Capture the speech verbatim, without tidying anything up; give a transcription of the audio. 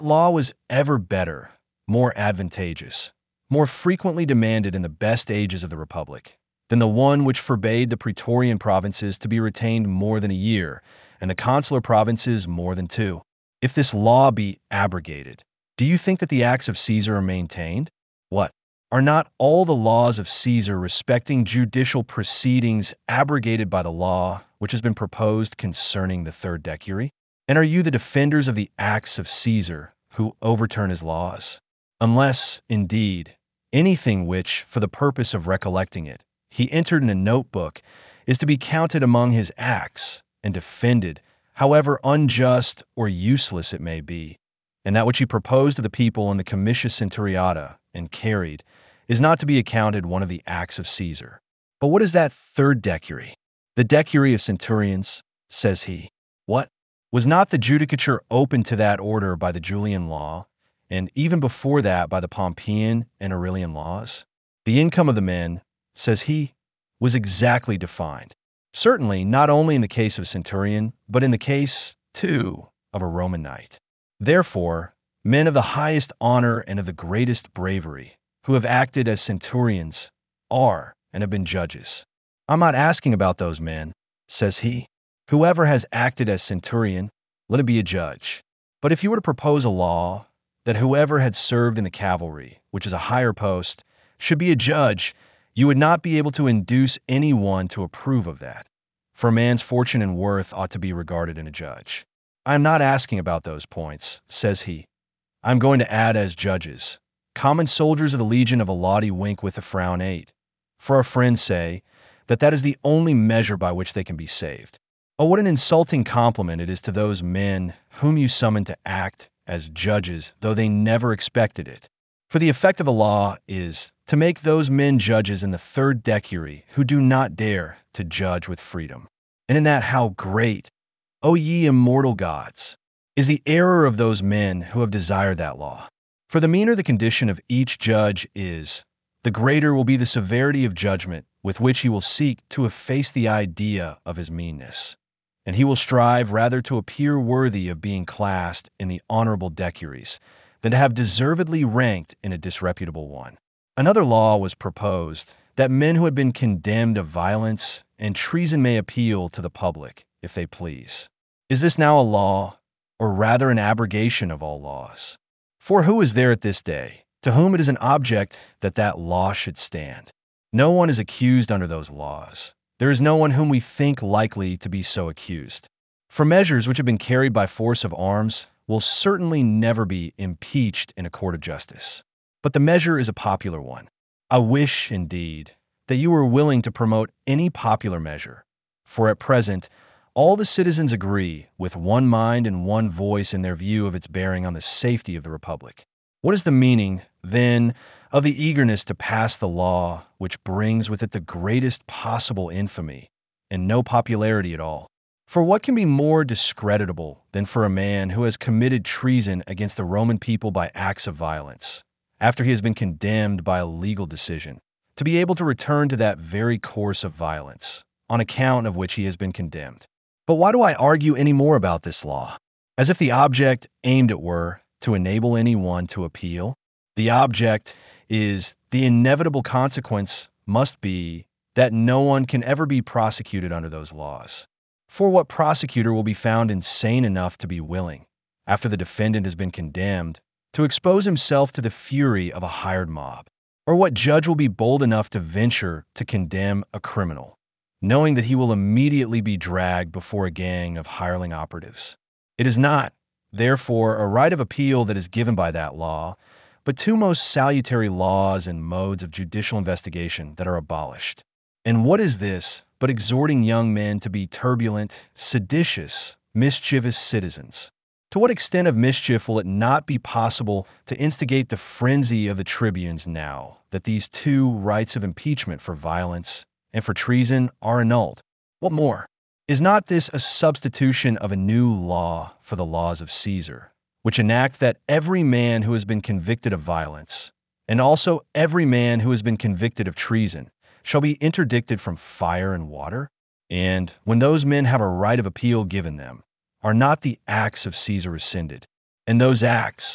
law was ever better, more advantageous, more frequently demanded in the best ages of the Republic, than the one which forbade the Praetorian provinces to be retained more than a year, and the consular provinces more than two. If this law be abrogated, do you think that the acts of Caesar are maintained? What? Are not all the laws of Caesar respecting judicial proceedings abrogated by the law which has been proposed concerning the third decury? And are you the defenders of the acts of Caesar who overturn his laws? Unless, indeed, anything which, for the purpose of recollecting it, he entered in a notebook is to be counted among his acts and defended, however unjust or useless it may be, and that which he proposed to the people in the Comitia Centuriata and carried is not to be accounted one of the acts of Caesar. But what is that third decury? The decury of centurions, says he. What? Was not the judicature open to that order by the Julian law, and even before that by the Pompeian and Aurelian laws? The income of the men, says he, was exactly defined. Certainly not only in the case of a centurion, but in the case, too, of a Roman knight. Therefore, men of the highest honor and of the greatest bravery, who have acted as centurions, are and have been judges. I'm not asking about those men, says he. Whoever has acted as centurion, let it be a judge. But if you were to propose a law that whoever had served in the cavalry, which is a higher post, should be a judge, you would not be able to induce anyone to approve of that. For a man's fortune and worth ought to be regarded in a judge. I am not asking about those points, says he. I am going to add as judges. Common soldiers of the legion of Alaude wink with a frown eight. For our friends say that that is the only measure by which they can be saved. Oh, what an insulting compliment it is to those men whom you summon to act as judges, though they never expected it. For the effect of the law is to make those men judges in the third decury who do not dare to judge with freedom. And in that how great, O ye immortal gods, is the error of those men who have desired that law. For the meaner the condition of each judge is, the greater will be the severity of judgment with which he will seek to efface the idea of his meanness. And he will strive rather to appear worthy of being classed in the honorable decuries than to have deservedly ranked in a disreputable one. Another law was proposed that men who had been condemned of violence and treason may appeal to the public, if they please. Is this now a law, or rather an abrogation of all laws? For who is there at this day, to whom it is an object that that law should stand? No one is accused under those laws. There is no one whom we think likely to be so accused. For measures which have been carried by force of arms will certainly never be impeached in a court of justice. But the measure is a popular one. I wish, indeed, that you were willing to promote any popular measure, for at present, all the citizens agree with one mind and one voice in their view of its bearing on the safety of the Republic. What is the meaning, then, of the eagerness to pass the law which brings with it the greatest possible infamy and no popularity at all? For what can be more discreditable than for a man who has committed treason against the Roman people by acts of violence, after he has been condemned by a legal decision, to be able to return to that very course of violence, on account of which he has been condemned? But why do I argue any more about this law? As if the object aimed at were to enable anyone to appeal? The object is the inevitable consequence must be that no one can ever be prosecuted under those laws. For what prosecutor will be found insane enough to be willing, after the defendant has been condemned, to expose himself to the fury of a hired mob? Or what judge will be bold enough to venture to condemn a criminal, knowing that he will immediately be dragged before a gang of hireling operatives? It is not, therefore, a right of appeal that is given by that law, but two most salutary laws and modes of judicial investigation that are abolished. And what is this but exhorting young men to be turbulent, seditious, mischievous citizens? To what extent of mischief will it not be possible to instigate the frenzy of the tribunes now that these two rights of impeachment for violence and for treason are annulled? What more? Is not this a substitution of a new law for the laws of Caesar, which enact that every man who has been convicted of violence, and also every man who has been convicted of treason, shall be interdicted from fire and water? And when those men have a right of appeal given them, are not the acts of Caesar rescinded? And those acts,